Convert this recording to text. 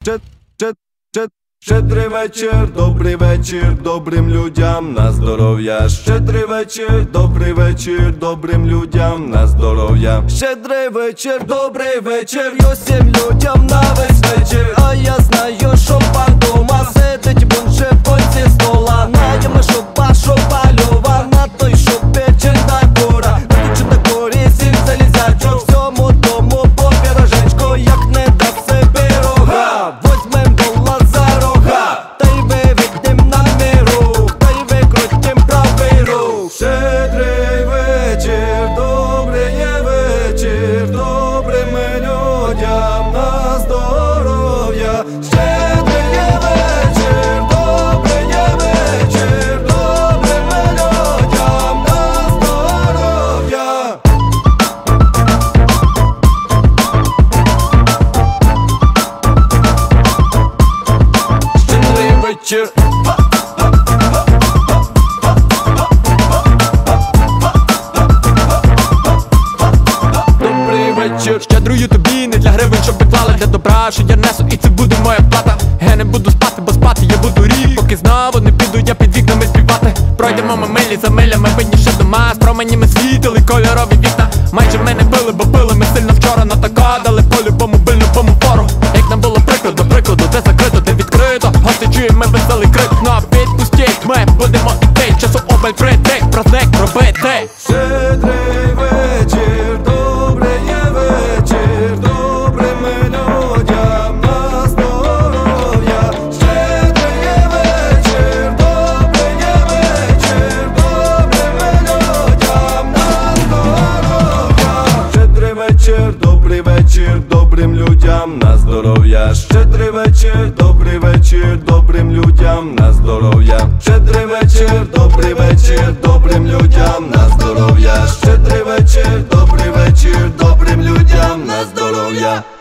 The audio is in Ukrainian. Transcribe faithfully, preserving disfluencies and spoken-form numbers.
Щед, щед, щед, щедрий вечір, добрий вечір, добрим людям на здоров'я. Щедрий вечір, добрий вечір, добрим людям на здоров'я. Щедрий вечір, добрий вечір, й усім людям на весь вечір. А я знаю, що пан дома сидить, вон ще понці стола. На йому шопа, шопа льова, на той, що пече на кура. Чи на курі сім залізячо, всьому дому по пірожечку, як не дасть себе рога. Возьмем дола за рога, та й виведем на миру, та й викрутим правий рух. Щедрий вечір, добрий є вечір, добрим людям на здоров'я. Щедрий є вечір, добрий є вечір, добрим людям на здоров'я. Щедрий вечір. Добрий вечір. Щедрую тобі не для гривень, щоб виклали, для добра, що я несу, і це буде моя плата. Я не буду спати, бо спати я буду рік, поки знову не піду я під вікнами співати. Пройдемо ми милі за милями, видніше дома, з променями світили кольорові вікна. Майже мене били, бо пили ми сильно вчора, но така дали по любому бильному пору. Як нам було прикро, до прикладу, де закрито, де відкрито, гости чуємо веселий крик. Ну а відпустіть, ми будемо іти, часу обаль прийти, праздник робити. Щедрий вечір, добрий є вечір, добрим людям на здоров'я. Щедрий є вечір, добрий є вечір, добрим людям на здоров'я. Щедрий вечір, добрий вечір, добрим людям на здоров'я. Щедрий вечір, добрий вечір, добрим людям на здоров'я. Щедрий вечір, добрий вечір, добрим людям на здоров'я. Щедрий вечір, добрий вечір, добрим людям на здоров'я.